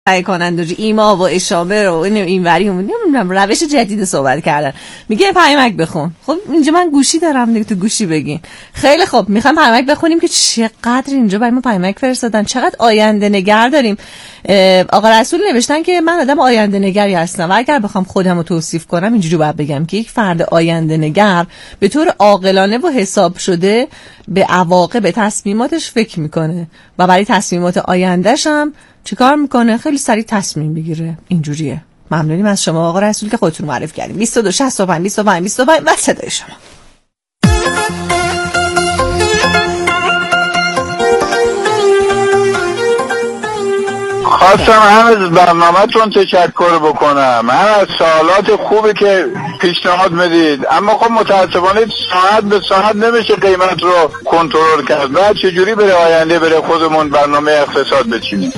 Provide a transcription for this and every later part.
تهیه کننده ایما و اشامه رو اینوری نمیدونم روش جدید صحبت کردن. میگه پیامک بخون. خب اینجا من گوشی دارم دیگه، تو گوشی بگین. خیلی خب میخوام پیامک بخونیم که چقدر اینجا برای ما پیامک فرستادن، چقدر آینده نگر داریم. آقا رسول نوشتن که من آدم آینده نگری هستم و اگر بخوام خودم رو توصیف کنم اینجوری باید بگم که یک فرد آینده نگر به طور عاقلانه و حساب شده به عواقب تصمیماتش فکر میکنه و برای تصمیمات آیندهش هم چیکار میکنه؟ خیلی سریع تصمیم بگیره. اینجوریه. ممنونیم از شما آقا رسول که خودتون معرفی کردین. 22 65 25 25 و صدای شما. خواستم هم از برنامه‌تون تشکر بکنم، هم از سوالات خوبی که پیشنهاد میدید، اما خب متاسفانه ساعت به ساعت نمیشه قیمت رو کنترل کرد. بعد چجوری برای آینده برای خودمون برنامه اقتصاد بچینیم؟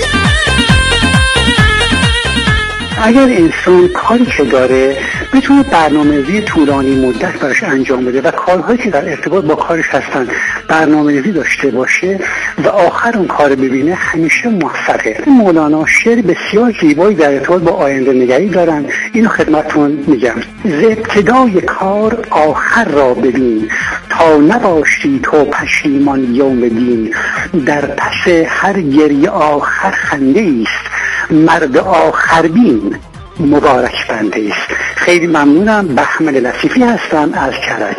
اگر انسان کاری که داره بتونه برنامه‌ریزی طولانی مدت براش انجام بده و کارهایی که در ارتباط با کارش هستن برنامه‌ریزی داشته باشه و آخر اون کار ببینه، همیشه موفقه. مولانا شعر بسیار زیبایی در ارتباط با آینده نگری دارن، اینو خدمتتون میگم: ز ابتدای کار آخر را ببین، تا نباشی تو پشیمان یوم دین. در پس هر گریه آخر خنده است، مرد آخربین مبارک بنده است. خیلی ممنونم. بهمن لطیفی هستم از کرج.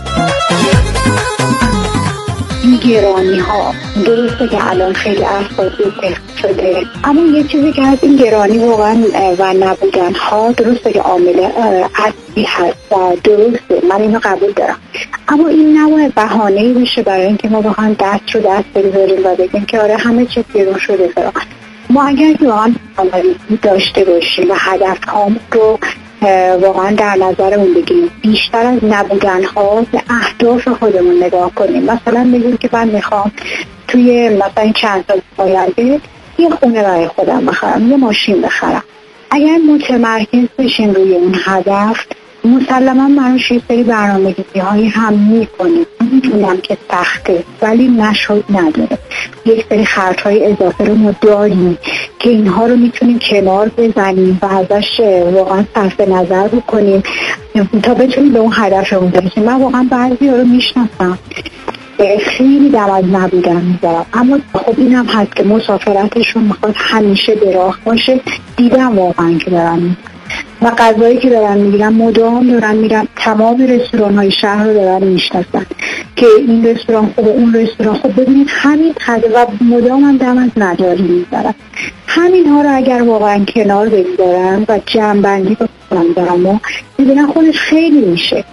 این گرانی ها درسته که الان خیلی افزایش شده، اما یه چیزی که از این گرانی واقعا و نبودن ها درسته که عامل اصلی هست و درسته، من اینو قبول دارم، اما این نباید بهانه‌ای بشه برای اینکه ما بخوایم دست رو دست بگذاریم و بگیم که آره همه چیز گرون شده. ما اگر که واقعا برنامه‌ریزی داشته باشیم و هدفهامون رو واقعا در نظرمون بگیریم، بیشتر از نبودن‌ها به اهداف خودمون نگاه کنیم. مثلا بگیم که من میخوام توی مثلا چند سال آینده یه خونه برای خودم بخرم، یه ماشین بخرم. اگر متمرکز بشیم روی اون هدف، مسلما منوش یه سری برنامه‌ریزی‌هایی هم می‌کنیم. میدونم که سخته ولی نشد نداره. یک سری خرج‌های اضافه رو ما داریم که اینها رو میتونیم کنار بزنیم و ازش واقعا صرف نظر بکنیم تا بتونیم به اون هدفمون برسیم. من واقعا بعضی‌ها رو میشناسم خیلی دم از نبودن میذارم، اما خب این هم هست که مسافرتشون میخواد همیشه به راه باشه. دیدم واقعا که دارن و غذایی که دارن میگیرن مدام دارن میرن، تمام رستوران‌های شهر رو دارن میشناسن که این رستوران خوبه اون رستوران خوب. ببینید همین خده و مدام هم دم از نداری میذارن. همین ها رو اگر واقعا کنار بگذارن و جمع‌بندی بکنن دارن و میبینن خودش خیلی میشه.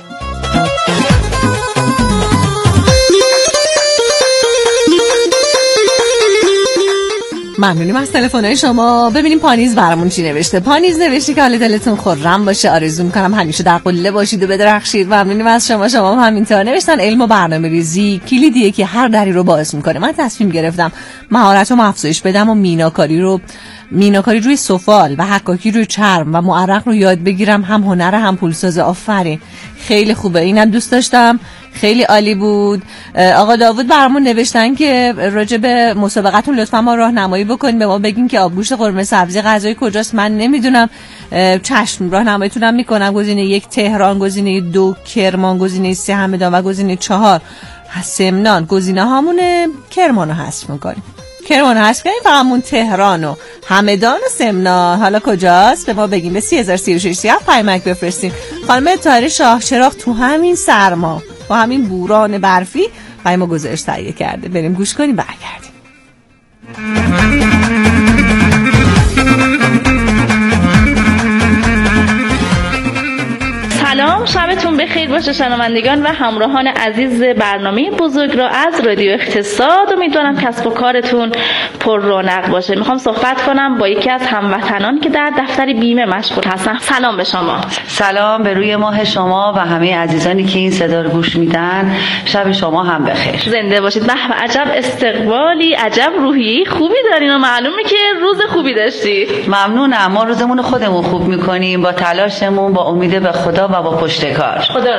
ممنونیم از تلفن‌های شما. ببینیم پانیز برامون چی نوشته. پانیز نوشته که حال دلتون خرم باشه، آرزو می‌کنم همیشه در قله باشید و بدرخشید. ممنونیم از شما. شما هم همینطور. نوشتن علم و برنامه‌ریزی کلیدیه که هر دری رو باز می‌کنه. من تصمیم گرفتم مهارت‌هامو افزایش بدم و میناکاری روی سفال و حکاکی روی چرم و معرق رو یاد بگیرم. هم هنر هم پولساز. آفرین، خیلی خوبه. اینم دوست داشتم، خیلی عالی بود. آقا داوود برامون نوشتن که راجع به مسابقتون لطفا ما راهنمایی بکنین، به ما بگین که آبگوشت قرمه سبزی غذای کجاست. من نمیدونم. چشم، راهنماییتونم میکنم. گزینه 1 تهران، گزینه 2 کرمان، گزینه 3 همدان و گزینه 4 سمنان. گزینه هامون کرمانو حذف میکنیم. کرمان هست کنیم، فقط همون تهران و همدان و سمنان. حالا کجاست به ما بگیم. به 3036 پیامک بفرستیم. خانم طاهره شاه چراغ تو همین سرما و همین بوران برفی برای ما گزارش تهیه کرده. بریم گوش کنیم برگردیم. سلام، شبتون بخیر باشه شنوندگان و همراهان عزیز برنامه بزرگ را از رادیو اقتصاد. امیدوارم کسب و کارتون پر رونق باشه. میخوام صحبت کنم با یکی از هموطنان که در دفتر بیمه مشغول هستن. سلام به شما. سلام به روی ماه شما و همه عزیزانی که این صدا رو گوش میدن. شب شما هم بخیر. زنده باشید. به عجب استقبالی، عجب روحیه‌ای خوبی دارین و معلومه که روز خوبی داشتی. ممنونم. ما روزمون خودمون خوب میکنیم با تلاشمون، با امید به خدا و با پشتکار. خدا رو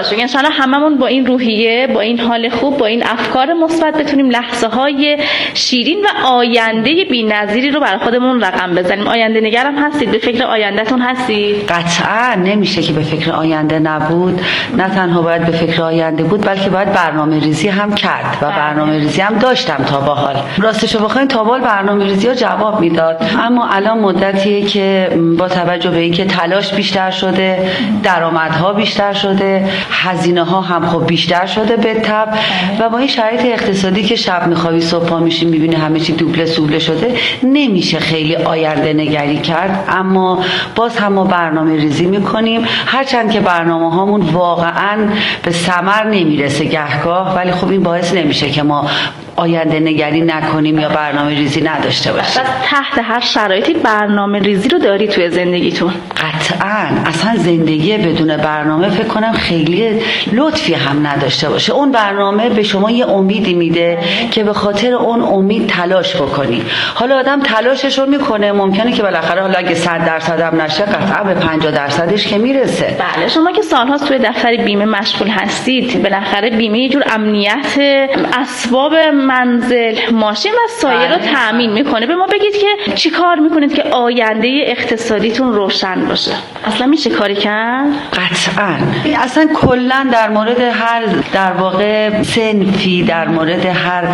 خدا شکر. انشالله هممون با این روحیه، با این حال خوب، با این افکار مثبت بتونیم لحظه های شیرین و آینده بی‌نظیری رو برای خودمون رقم بزنیم. آینده نگرم هستید؟ به فکر آیندهتون هستید؟ قطعا نمیشه که به فکر آینده نبود. نه تنها باید به فکر آینده بود، بلکه باید برنامه ریزی هم کرد و برنامه ریزی هم داشتم تا به حال. راستش رو بخواین تا به حال برنامه ریزی ها جواب میداد، اما الان مدتیه که با توجه به اینکه تلاش بیشتر شده، درآمدها بیشتر شده، هزینه ها هم خب بیشتر شده به تبع، و با این شرایط اقتصادی که شب میخوابی صبح پا میشی میبینی همه چی دوبله سوبله شده، نمیشه خیلی آینده نگری کرد. اما باز هم ما برنامه ریزی میکنیم، هرچند که برنامه هامون واقعا به ثمر نمیرسه گهگاه، ولی خب این باعث نمیشه که ما آینده نگری نکنیم یا برنامه ریزی نداشته باشیم. بس تحت هر شرایطی برنامه ریزی رو داری توی زندگیتون؟ قطعاً. اصلا زندگی بدون برنامه فکر کنم خیلی لطفی هم نداشته باشه. اون برنامه به شما یه امیدی میده که به خاطر اون امید تلاش بکنی. حالا آدم تلاشش رو میکنه، ممکنه که بالاخره حالا اگه 100% هم نشه قطعا به 50%ش که میرسه. بله، شما که سالهاست توی دفتر بیمه مشغول هستید، بالاخره بیمه یه جور امنیت اسباب منزل، ماشین و سایر رو تأمین میکنه. به ما بگید که چی کار میکنید که آینده اقتصادیتون روشن باشه؟ اصلا میشه کاری کرد؟ قطعاً. اصلا کلا در مورد هر در واقع صنفی، در مورد هر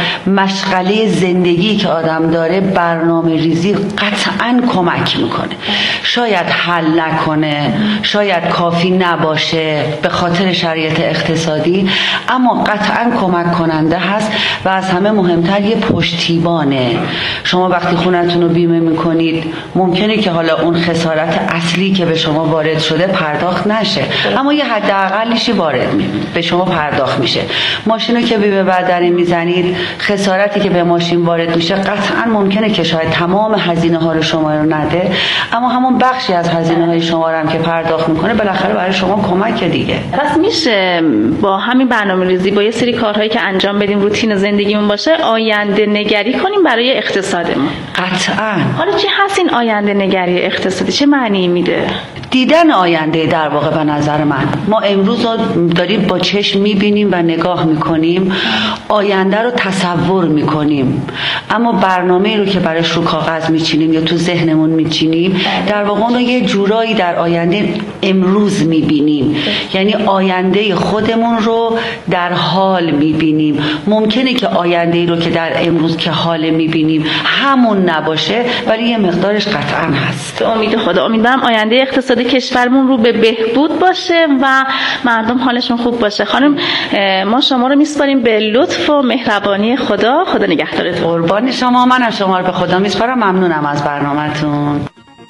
مشغله زندگی که آدم داره، برنامه ریزی قطعاً کمک میکنه. شاید حل نکنه، شاید کافی نباشه به خاطر شرایط اقتصادی، اما قطعاً کمک کننده هست و از همه مهمتر یه پشتیبانه. شما وقتی خونتون رو بیمه میکنید ممکنه که حالا اون خسارت اصلی که به شما وارد شده پرداخت نشه، اما یه حداقلشی وارد به شما پرداخت میشه. ماشینو که بیمه برداری میزنید، خسارتی که به ماشین وارد میشه قطعا ممکنه که شاید تمام هزینه ها رو شما رو نده، اما همون بخشی از هزینه های شما رو هم که پرداخت میکنه بالاخره برای شما کمک دیگه. پس میشه با همین برنامه‌ریزی، با یه سری کارهایی که انجام بدیم روتین زندگیمون باشه، آینده نگری کنیم برای اقتصادمون. قطعا. حالا چی هست این آینده نگری اقتصادی؟ چه معنی میده؟ دیدن آینده در واقع به نظر من. ما امروز داریم با چشم میبینیم و نگاه میکنیم، آینده رو تصور میکنیم، اما برنامه رو که برایش رو کاغذ میچینیم یا تو ذهنمون میچینیم، در واقع اون رو یه جورایی در آینده امروز میبینیم. یعنی آینده خودمون رو در حال میبینیم. ممکنه که آینده رو که در امروز که حال میبینیم همون نباشه، ولی یه مقدارش قطعا هست. به امید خدا امیدوارم آینده اقتصادی کشورمون رو به بهبود باشه و مردم حالشون خوب باشه. خانم، ما شما رو میسپاریم به لطف و مهربانی خدا. خدا نگهدارتون. قربان شما. من از شما رو به خدا میسپارم. ممنونم از برنامه‌تون.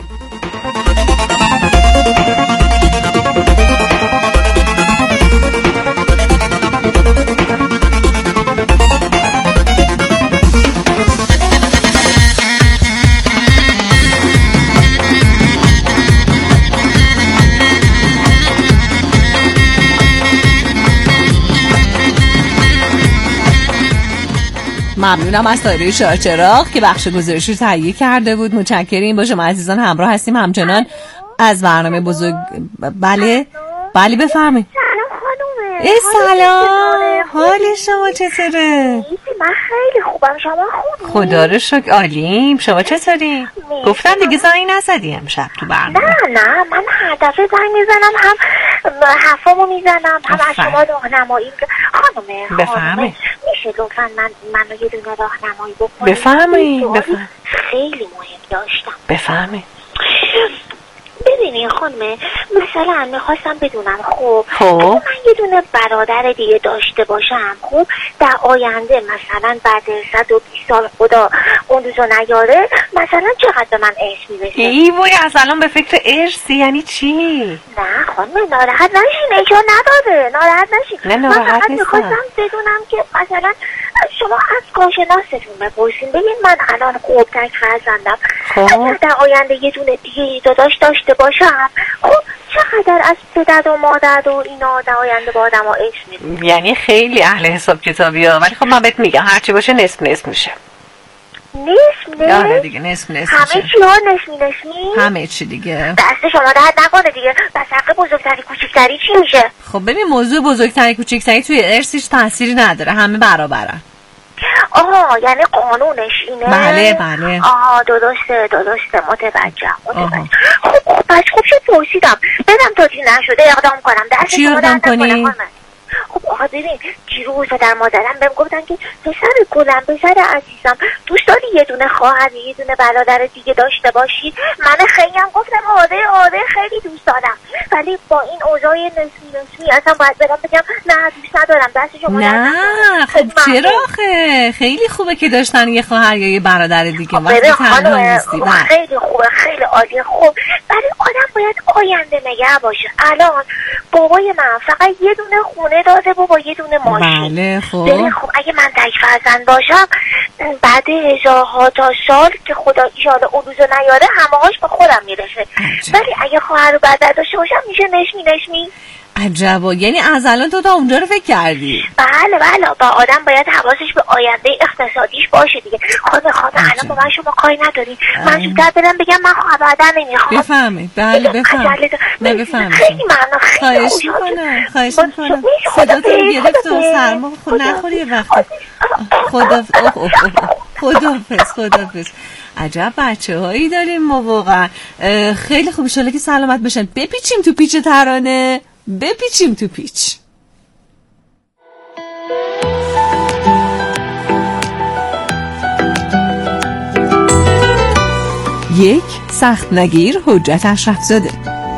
ممنونم از دایره شاهچراغ که بخش گزارش رو تهیه کرده بود. متشکریم. با شما عزیزان همراه هستیم همچنان از برنامه بزرگ. بله بفرمایید. سلام خانومه. سلام. حال شما چطوره؟ من خیلی خوبم. شما خوبی؟ خدا رو شکر عالیم. شما چطوری؟ گفتم دیگه زنگ نزدی امشب تو برنامه. نه من هر دفعه زنگ میزنم، هم حرفامو میزنم، هم از شما راهنمایی. خانومه بفرمایید. میشه لطفا منو یه دونه راهنمایی بکنید؟ بفرمایید. خیلی مهم داشتم. بفرمایید. ببینین خانمه، مثلا میخواستم بدونم خب من یه دونه برادر دیگه داشته باشم، خب در آینده مثلا بعد 120 سال خدا اون روزو نیاره، مثلا چقدر به من ارث میرسه؟ ای وای، از الان به فکر ارثی یعنی چی؟ نه خانمه ناراحت نشین، اشار نداره، ناراحت نشین. نه ناراحت من فقط نیستم. میخواستم بدونم که مثلا شما از کارشناستون بپرسین، ببین من الان خوب تک فرزندم، اگر در آینده یه دونه دیگه داشته باشم، خب چقدر از پدر و مادر و اینا در آینده با آدم ها ارث میده؟ یعنی خیلی اهل حساب کتابی ها، ولی خب من بهت میگم هرچی باشه نصف میشه. آره دیگه نصف همه چی ها نصفی همه چی دیگه. دست شما درد نکنه دیگه. بس حق بزرگتری کوچکتری چی میشه؟ خب ببین موضوع بزرگتری کوچکتری توی ارثش تأثیری نداره، همه برابرن. آها یعنی قانونش اینه؟ بله. آها درسته متوجه. خب پس خوب شد پرسیدم، بدم تا چی نشده اقدام کنم. دست چی اقدام کنی؟ خب آقا ببین دیروز پدر مادرم بهم گفتن که پسر گلم، پسر عزیزم، دوست داری یه دونه خواهر یه دونه برادر دیگه داشته باشی؟ من خیلی هم گفتم آره خیلی دوست دارم، ولی با این اوضاع نسمی اصلا باید برم بگم نه دوست ندارم. دست شما نه خب چرا خیلی خوبه که داشتن یه خواهر یا یه برادر دیگه. وقتی تنها نیستی خیلی خوبه، خیلی عالیه. خب ولی آدم باید آینده نگه باشه. الان بابای من فقط یه دونه خونه داده با یه دونه ماشین. بله خب اگه من تک فرزند باشم بعد هزارها تا سال که خدا ایشالا اون روزو نیاره همهاش به خودم میرسه. ولی اگه خواهر و برادر داشته باشم میشه نشمی. عجبا، یعنی از الان تو تا اونجا رو فکر کردی؟ بله با آدم باید حواسش به آینده اقتصادیش باشه دیگه. خانم الان با من شما کاری نداری، من زودتر برم بگم من خواهر برادر نمیخوام. بفهمی؟ بله بفهمی. نه بفهمی. خیلی ممنون. خواهش میکنم. خدا تو گرفت و سرما خود نخوری یه وقت. خدافظ. عجب بچه هایی داریم ما واقعا. خیلی خوب، انشالله که سلامت بشن. بپیچیم تو پیچ ترانه، بپیچیم تو پیچ. یک سخت نگیر حجت اشرف زاده.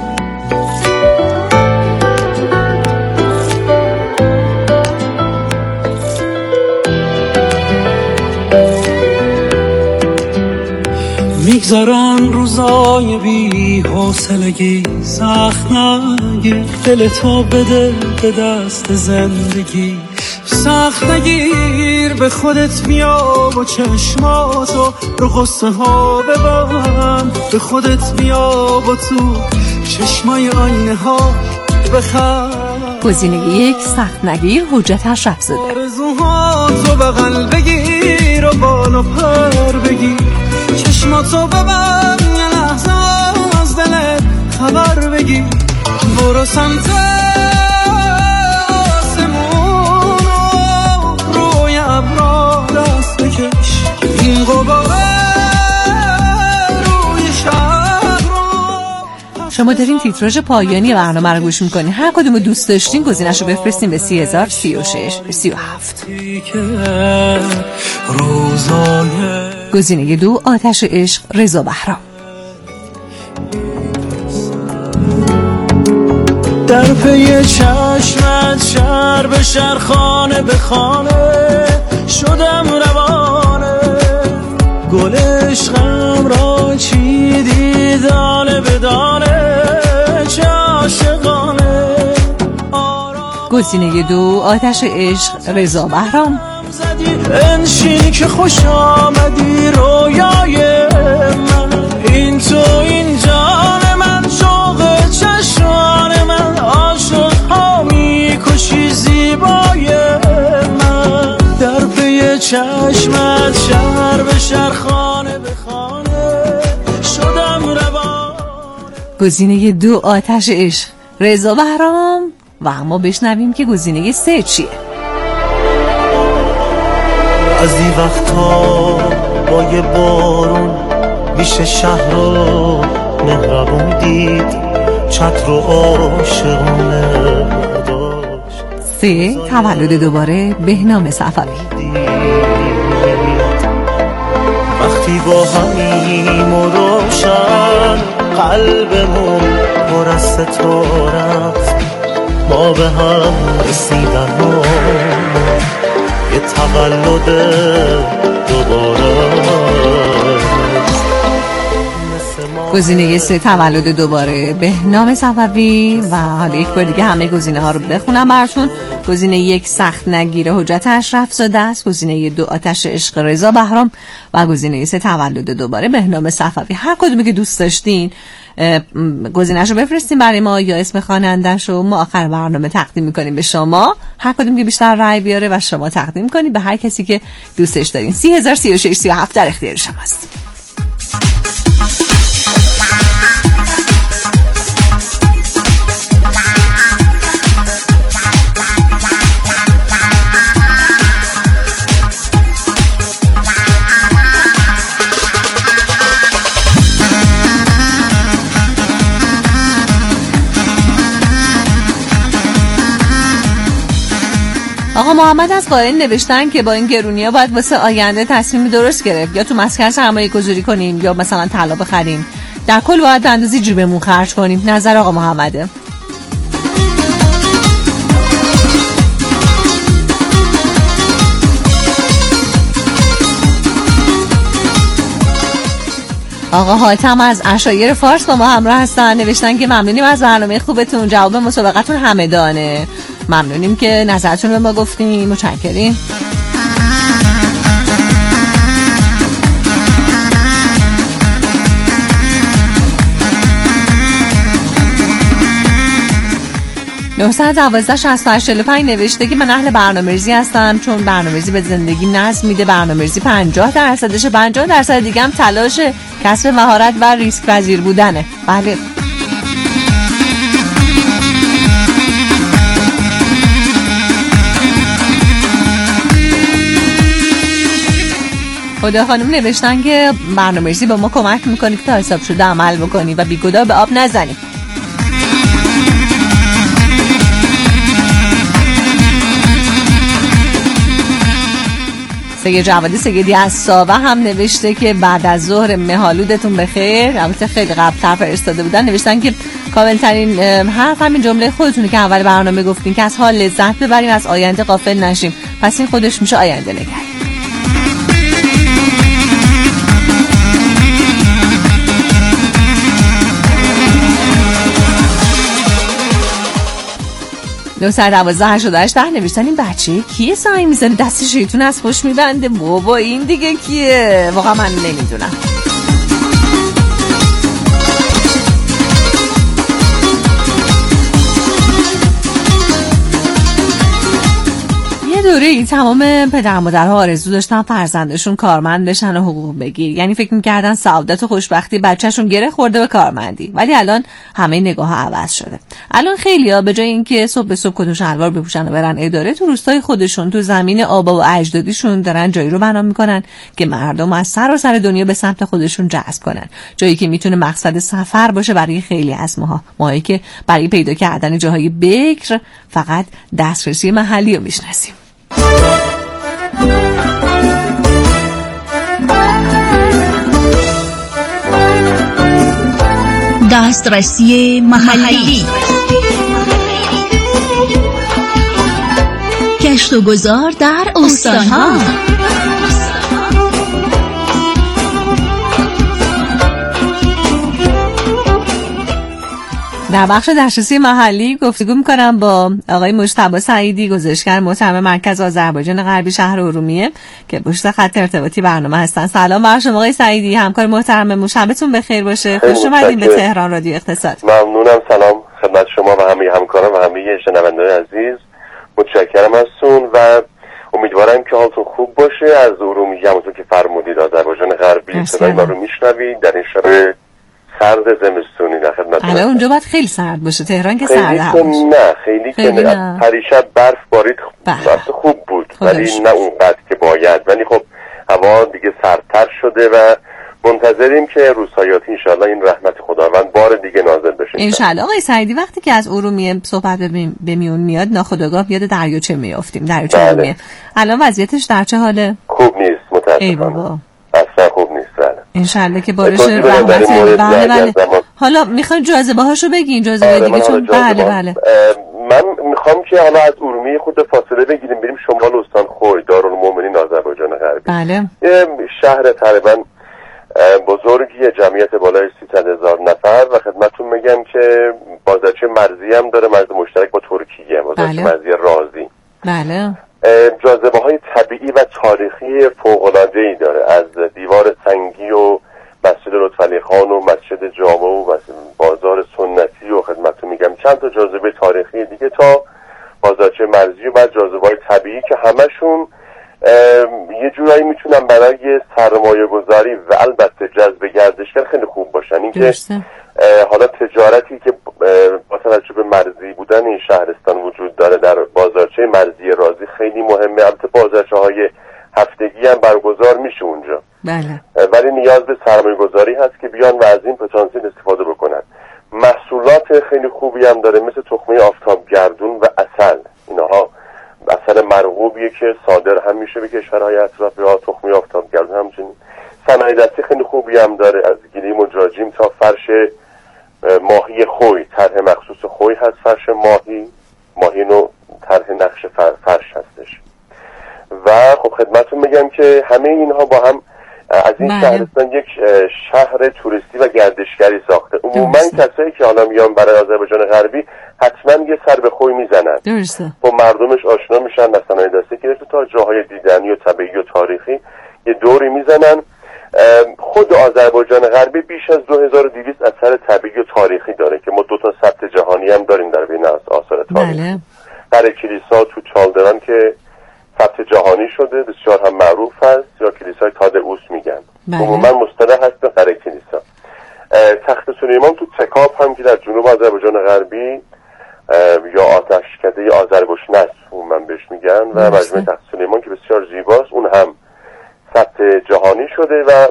میگذارن روزای بی حوصلگی، سخت نگیر دلتو بده به دست زندگی. سخت نگیر به خودت بیا و چشماتو رو قصه ها ببند. به خودت بیا و تو چشمای آینه ها بخند. گزینه یک سخت نگیر حجت اشرف زاده. آرزوهاتو بغل بگیر و بالا پر بگیر. چشماتو ببند یه لحظه از دلت خبر بگیر. برو سمت آسمون و روی ابرا دست بکش. این غباره روی شهر رو. شما دارین تیتراژ پایانی برنامه رو گوش میکنین. هر کدومو دوست داشتین گزینه‌شو بفرستین به 30,036 37. گزینه 2 آتش عشق رضا بهرام. در پی چشمت شهر به شهر خانه به خانه شدم روانه. گل عشقم را چیدی دانه به دانه چه عاشقانه. گزینه 2 آتش عشق رضا بهرام. انشین که خوش آمدی رویای من. این تو این جان من، شوق چشمان من، عاشق ها میکشی زیبای من. در پی چشمت شهر به شهر خانه به خانه شدم روان. گزینه 2 آتش عشق رضا بهرام. و اما بشنویم که گزینه 3 چیه. از این وقتا با یه بارون میشه شهر رو مهربون دید. چتر و عاشقونه داشت. 3 تولد دوباره بهنام صفوی. وقتی با همیم و روشن قلبمون پر از ستاره ما به هم رسیدن و یه تولد دوباره. گزینه 3 تولد دوباره بهنام صفوی. و حالا یک بار دیگه همه گزینه ها رو بخونم براتون. گزینه 1 سخت نگیر حجت اشرف زاده است. گزینه 2 آتش عشق رضا بهرام و گزینه 3 تولد دوباره بهنام صفوی. هر کدومی که دوست داشتین گزینه‌شو بفرستین برای ما یا اسم خواننده‌شو، ما آخر برنامه تقدیم می‌کنیم به شما. هر کدوم که بیشتر رای بیاره و شما تقدیم کنید به هر کسی که دوستش دارین. 30,000 36 37 در اختیار شماست. آقا محمد از قائل نوشتن که با این گرونی‌ها باید واسه آینده تصمیم درست گرفت، یا تو مسکن سرمایه‌گذاری کنیم یا مثلا طلا بخریم. در کل باید به اندازه جیبمون خرج کنیم. نظر آقا محمده. آقا حاتم از عشایر فارس با ما همراه هستن، نوشتن که ممنونیم از برنامه خوبتون، جواب مسابقتون همدانه. ممنونیم که نظرتون رو به ما گفتیم، متشکریم. نوستان 126845 نوشته که من اهل برنامه‌ریزی هستم، چون برنامه‌ریزی به زندگی نظم میده. برنامه‌ریزی 50%ش، 50% دیگه هم تلاش کسب مهارت و ریسک پذیر بودنه. بله. خدا خانم نوشتن که برنامه‌ریزی به ما کمک میکنه که تا حساب شده عمل بکنی و بیگناه به آب نزنی. سید جوادی سیدی از ساوه هم نوشته که بعد از ظهر مهالودتون بخیر. البته خیلی قبل‌تر فرستاده بودن، نوشتن که کاملترین حرف همین جمله خودتونه که اول برنامه گفتین که از حال لذت ببریم، از آینده غافل نشیم. پس این خودش میشه آینده نگری. نو 1288 نوشتن این بچه کیه سعی میزنه دست شیطون از خوش میبنده؟ بابا این دیگه کیه؟ واقعا من نمیدونم. دوره ای تمام پدر مادرها آرزو داشتن فرزندشون کارمند بشن و حقوق بگیر، یعنی فکر میکردن سعادت و خوشبختی بچهشون گره خورده به کارمندی. ولی الان همه نگاه ها عوض شده. الان خیلیا به جای اینکه صبح به صبح کت و شلوار بپوشن و برن اداره، تو روستای خودشون تو زمین آبا و اجدادیشون دارن جایی رو بنا میکنن که مردم از سراسر دنیا به سمت خودشون جذب کنن. جایی که میتونه مقصد سفر باشه برای خیلی از ماهایی که برای پیدا کردن جاهای بکر فقط دسترسی محلی رو میشناسیم. دسترسی محلی، گشت و گذار در استان‌ها. در بخش دسترسی محلی گفتگو می‌کنم با آقای مجتبی سعیدی، گزارشگر محترم مرکز آذربایجان غربی شهر ارومیه که پشت خط ارتباطی برنامه هستن. سلام بر شما آقای سعیدی، همکار محترممون. شبتون بخیر باشه. خوش اومدین به تهران رادیو اقتصاد. ممنونم. سلام خدمت شما و همه همکاران و همه شنوندگان عزیز. متشکرم ازتون و امیدوارم که حالتون خوب باشه. از ارومیه همونطور که فرمودید آذربایجان غربی صدای ما رو میشنوید در این شب سرد زمستونی. نه خدمتتون. الان اونجا باید خیلی سرد باشه. تهران که سرد هست. خیلی که پریشب برف بارید، خوب بود ولی نه اونقدر که باید. ولی خب هوا دیگه سردتر شده و منتظریم که روزهای آتی انشالله این رحمت خداوند بار دیگه نازل بشه انشالله. آقای سعیدی وقتی که از ارومیه صحبت به میون میاد ناخودآگاه یاد دریاچه میافتیم. دریاچه ارومیه الان وضعیتش در چه حاله؟ خوب نیست متاسفانه. ای بابا اصلا خوب نیست. انشالله که بارش رحمت. بله. حالا میخواین جاذبه هاشو بگین، جاذبه دیگه چون بله من میخوام که حالا از ارومیه خود فاصله بگیریم بریم شمال استان خوی، دارالمؤمنین آذربایجان غربی. بله. یه شهر تقریبا بزرگی، جمعیت بالای 300,000 نفر و خدمتتون میگم که بازارچه مرزی هم داره، مرز مشترک با ترکیه، بازارچه مرزی رازی. بله. جاذبه های طبیعی و تاریخی فوق‌العاده‌ای داره، از دیوار سنگی و مسجد لطفعلی خان و مسجد جامع و چند تا جاذبه تاریخی دیگه تا بازارچه مرزی و بعد جاذبه‌های طبیعی که همشون یه جورایی میتونن برای سرمایه گذاری و البته جذب گردشگر خیلی خوب باشن. این که حالا تجارتی که با توجه به مرزی بودن این شهرستان وجود داره در بازارچه مرزی رازی خیلی مهمه. البته بازارچه‌های هفتگی هم برگزار میشه اونجا، بله، ولی نیاز به سرمایه گذاری هست که بیان و از این پتانسیل استفاده بکنن. محصولات خیلی خوبی هم داره مثل تخمه آفتابگردون و عسل. اینها عسل مرغوبیه که صادر هم میشه به کشورهای اطراف، یا تخمه آفتابگردون همچنین. صنایع دستی خیلی خوبی هم داره، از گلیم و جاجیم تا فرش ماهی خوی. طرح مخصوص خوی هست، فرش ماهی نوع طرح نقش فرش هستش. و خب خدمتتون میگم که همه اینها با هم از این شهرستان یک شهر توریستی و گردشگری ساخته. عموما کسایی که حالا میان برای آذربایجان غربی حتما یه سر به خوی میزنن، با مردمش آشنا میشن، از صنایع دستی گرفته تا جاهای دیدنی و طبیعی و تاریخی یه دوری میزنن. خود آذربایجان غربی بیش از 2200 اثر طبیعی و تاریخی داره که ما 2 تا ثبت جهانی هم داریم در بین آثار تاریخی. در کلیسا تو چالدران که ثبت جهانی شده، بسیار هم معروف هست، یا کلیسای تادئوس میگن. عموما مصطلح هست به قره کلیسا. تخت سلیمان تو تکاپ هم که در جنوب آذربایجان غربی یا آتشکده آذربایجان عموما بهش میگن، و مجمع تخت سلیمان که بسیار زیباست، اون هم ثبت جهانی شده. و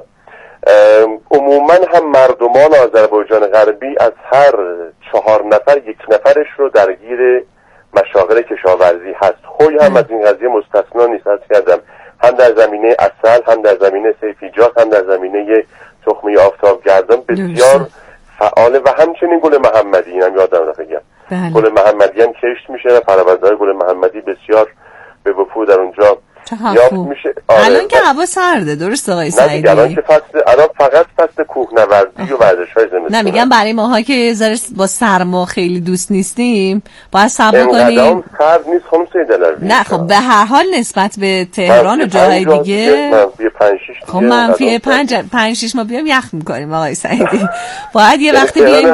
عموما هم مردمان آذربایجان غربی از هر 4 نفر 1 نفرش رو درگیر مشاغل کشاورزی هست. خوی هم از این قضیه مستثنا نیست. از کردم هم در زمینه عسل، هم در زمینه سیفیجات، هم در زمینه تخمه آفتابگردان بسیار فعاله. و همچنین گل محمدی، اینم یادم رفت بگم، گل محمدی هم کشت میشه و فرآوردهای گل محمدی بسیار به وفور در اونجا یافت میشه. الان که هوا سرده، درست آقای سعیدی؟ الان که الان فقط فصل کوهنوردی و ورزش‌های زمستانی. نه میگم برای ماها که با سرما خیلی دوست نیستیم باید صبر کنیم. اینقدرام سرد نیست خانم سیدلوی. نه خب به هر حال نسبت به تهران و جاهای دیگه منفی 5-6 خب منفی 5-6 ما بیایم یخ میکنیم آقای سعیدی. باید یه وقتی بیایم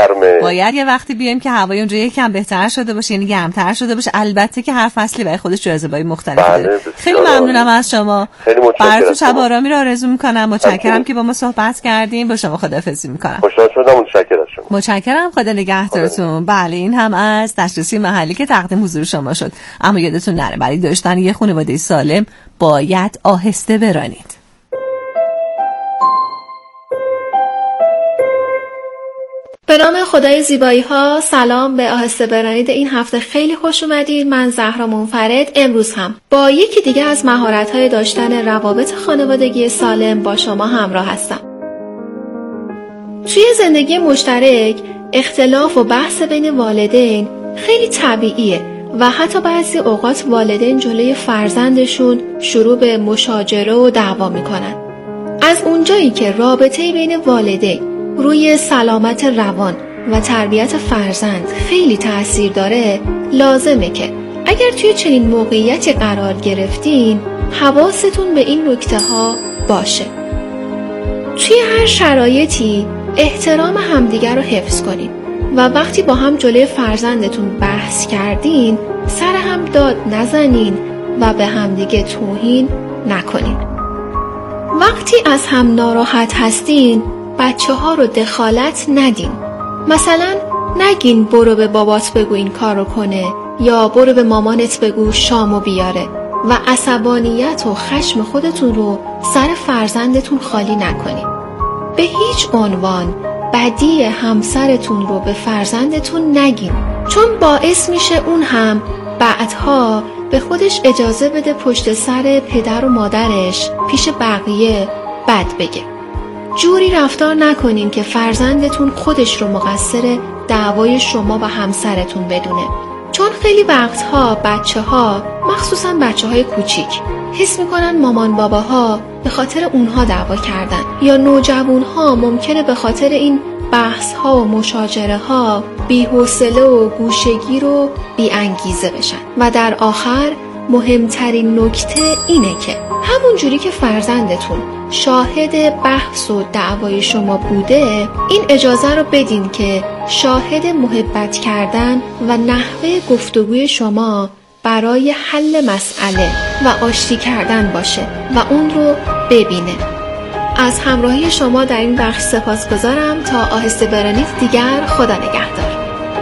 که هوای اونجا یکم بهتر شده باشه، یعنی گرمتر شده باشه. البته که هر فصلی برای خودش جاذبه‌های مختلفی داره. خیلی ممنونم از شما. براتون شب آرامی رو آرزو میکنم. متشکرم که با ما صحبت کردیم. با شما خداحافظی میکنم. خوشحال شدم. متشکرم از شما. متشکرم. خدا نگهدارتون. بله این هم از دسترسی محلی که تقدیم حضور شما شد. اما یادتون نره برای داشتن یه خانواده سالم باید آهسته برانید. به نام خدای زیبایی ها، سلام به آهسته برانید این هفته. خیلی خوش اومدید. من زهرا منفرد امروز هم با یکی دیگه از مهارت‌های داشتن روابط خانوادگی سالم با شما همراه هستم. توی زندگی مشترک اختلاف و بحث بین والدین خیلی طبیعیه و حتی بعضی اوقات والدین جلوی فرزندشون شروع به مشاجره و دعوا میکنن. از اونجایی که رابطه بین والدین روی سلامت روان و تربیت فرزند خیلی تأثیر داره، لازمه که اگر توی چنین موقعیتی قرار گرفتین حواستون به این نکته ها باشه. توی هر شرایطی احترام همدیگر رو حفظ کنین و وقتی با هم جلوی فرزندتون بحث کردین سر هم داد نزنین و به همدیگه توهین نکنین. وقتی از هم ناراحت هستین بچه ها رو دخالت ندین. مثلا نگین برو به بابات بگو این کارو کنه یا برو به مامانت بگو شامو بیاره و عصبانیت و خشم خودتون رو سر فرزندتون خالی نکنین. به هیچ عنوان بدی همسرتون رو به فرزندتون نگین، چون باعث میشه اون هم بعدها به خودش اجازه بده پشت سر پدر و مادرش پیش بقیه بد بگه. جوری رفتار نکنین که فرزندتون خودش رو مقصر دعوای شما و همسرتون بدونه، چون خیلی وقتها بچه‌ها، مخصوصا بچه‌های کوچیک، حس میکنن مامان باباها به خاطر اونها دعوا کردن، یا نوجوانها ممکنه به خاطر این بحث‌ها و مشاجره‌ها بی‌حوصله و گوشه‌گیر و بی‌انگیزه بشن و در آخر مهمترین نکته اینه که همون جوری که فرزندتون شاهد بحث و دعوای شما بوده، این اجازه رو بدین که شاهد محبت کردن و نحوه گفتگوی شما برای حل مسئله و آشتی کردن باشه و اون رو ببینه. از همراهی شما در این بخش سپاسگزارم. تا آهسته برانید دیگر، خدا نگهدار.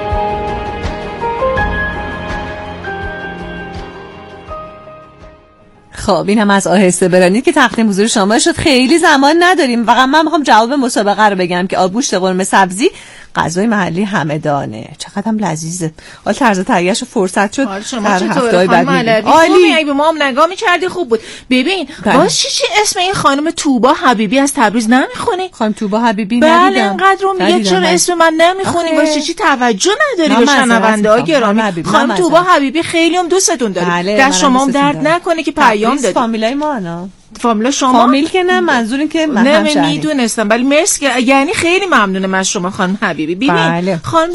خب این هم از آهسته برانید که تقدیم حضور شما شد. خیلی زمان نداریم، فقط من میخوام جواب مسابقه رو بگم که آبگوشت قرمه سبزی غذای محلی همدانه. چقدر هم لذیذه. حالا طرز تهیه‌اش فرصت شد در هفته‌های بعد. عالی. اگه به ما هم نگاه می‌کردی خوب بود. ببین باز چی اسم این خانم توبا حبیبی از تبریز نمیخونی؟ خانم توبا حبیبی ندیدم. بله اینقدر رو میگه چرا اسم من نمیخونی؟ باز چی توجه نداری به شنونده‌ها گرامی؟ خانم توبا حبیبی خیلی هم دوستتون داره. در شما هم درد نکنه که پیام دادی. فامیلای ما نه. فامیلا شما؟ فامیل که نه، منظور این که من همشهری. نمیدونستم ولی مرسی، یعنی خیلی ممنونم از شما خانم حبیبی. ببین خانم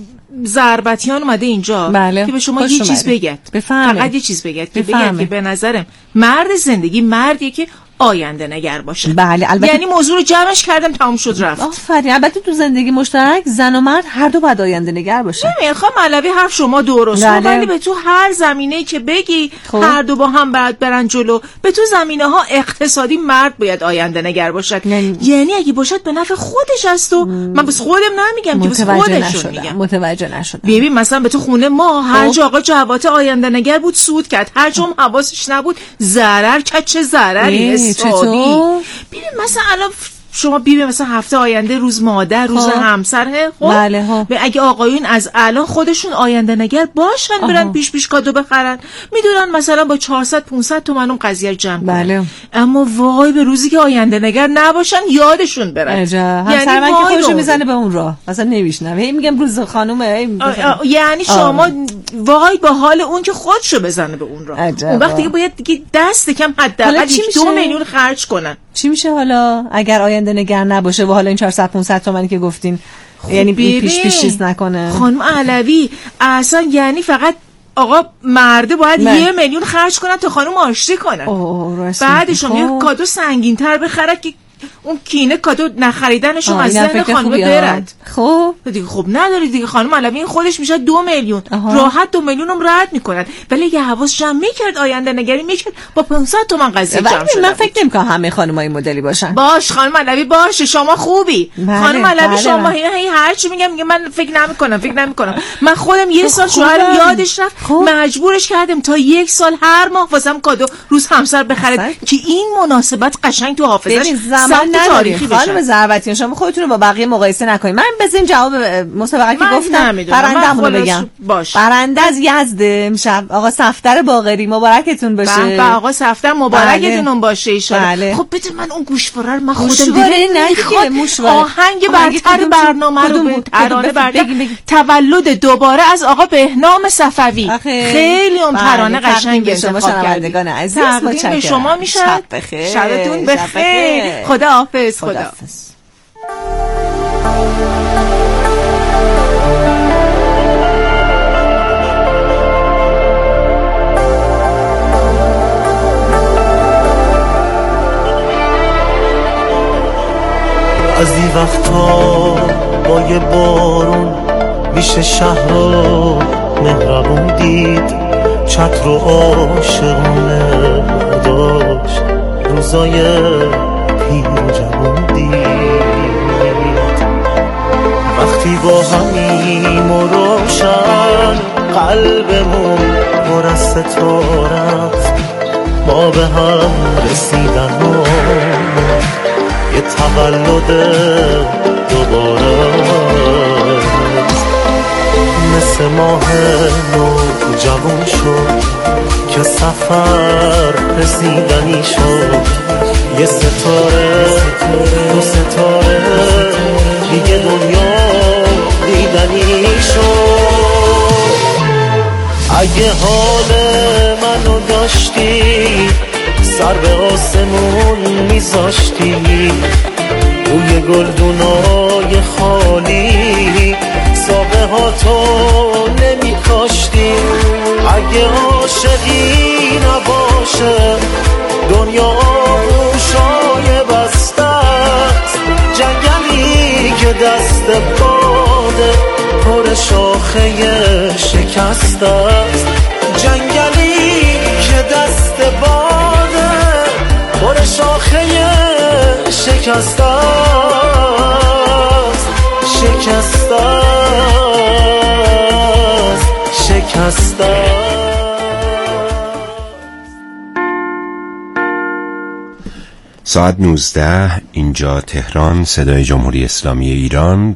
زربتیان اومده اینجا که به شما یه چیز بگید. فقط یه چیز بگید که به نظرم مرد زندگی مردیه که آینده نگر باشه. بله البته، یعنی موضوع رو جمعش کردم تموم شد رفت. آفرین. البته تو زندگی مشترک زن و مرد هر دو باید آینده نگر باشه. نمیخوام علوی حرف شما درست، ولی به تو هر زمینه‌ای که بگی هر دو با هم باید برن جلو. به تو زمینه‌ها اقتصادی مرد باید آینده نگر باشد. یعنی اگه باشد به نفع خودش است و من بس خودم نمیگم که بس خودشون میگم. متوجه نشدم. ببین مثلا به تو خونه ما هر جا آقا جوات آینده نگر بود سود کرد، هر جا حواسش نبود ضرر کرد. چه ضرری؟ چطور؟ ببین مثلا الان شما ببین مثلا هفته آینده روز مادر، روز همسر. خب بله اگه آقایون از الان خودشون آینده نگر باشن برن پیش کادو بخرن، میدونن مثلا با 400 500 تومن اون قضیه جمع بله. اما وای به روزی که آینده نگر نباشن یادشون بره. همسر من که خودشو میزنه به اون راه مثلا نمیشنم. هی میگم روز خانم یعنی شما وای با حال اون که خودشو بزنه به اون راه. اون وقتی که باید دیگه دست کم حداقل 2 میلیون خرج کنن. چی میشه حالا اگر آینده نگر نباشه و حالا این 400 500 تومانی که گفتین یعنی پیش چیز نکنه؟ خانم علوی اصلا یعنی فقط آقا مرده باید 1 میلیون خرج کنن تا خانم آشتی کنن. بعدش هم یه کادو سنگین‌تر بخره که اون کینه کادو نخریدنشون از ذهن خانم برد. خب دیگه خب نداری دیگه. خانم علوی این خودش میشه 2 میلیون. راحت 2 میلیون هم رد میکنن. ولی اگه حواس جمع میکرد آینده نگری میکرد با 500 تومن قضیه جمع شده. من فکر نمیکنم همه خانمای مدلی باشن. باش خانم علوی باشه شما خوبی. خانم علوی شما هر چی میگم من فکر نمیکنم. من خودم یه سال شوهرم یادش رفت مجبورش کردم تا 1 سال هر ماه واسم کادو روز همسر بخره که این مناسبت قشنگ تو حافظه‌اش تاریخی بشه. خانم زربتیان شما خودتون رو با بقیه مقایسه نکنید. من بزنین جواب مسابقه که گفتم برنده‌مون رو بگم. برنده از یزد امشب آقا صفدر باقری مبارکتون باشه. به آقا صفدر مبارکتون باشه ان شاءالله. خب بده من اون گوشواره رو من خودم دیدم. آهنگ برتر برنامه رو به ترانه برده تولد دوباره از آقا بهنام صفوی. خیلی اون ترانه قشنگه. شما شنوندگان عزیز متشکرم. شما میشه شبتون بخیر. خداحافظ. از این وقتا با یه بارون میشه شهر رو مهربون دید، چتر و عاشقونه داشت روزای پیر و جوون دید. وقتی با همیم و روشن قلبمون پر از ستارت ما به هم رسیدن و یه تولد دوباره مثل ماه نو جوان شد که سفر رسیدنی شد. یه ستاره دو ستاره دیگه دنیا دیدنی شد. اگه حال منو داشتی سر به آسمون میذاشتی، روی گلدونای خالی ساقه ها تو نمی کاشتی. اگه عاشقی نباشه دنیا آغوشای بسته است، جنگلی که دست باد باده پر شاخه شکست است، جنگلی که دست باده پر شاخه شکست است، شکست است، شکست است. ساعت 19 اینجا تهران، صدای جمهوری اسلامی ایران،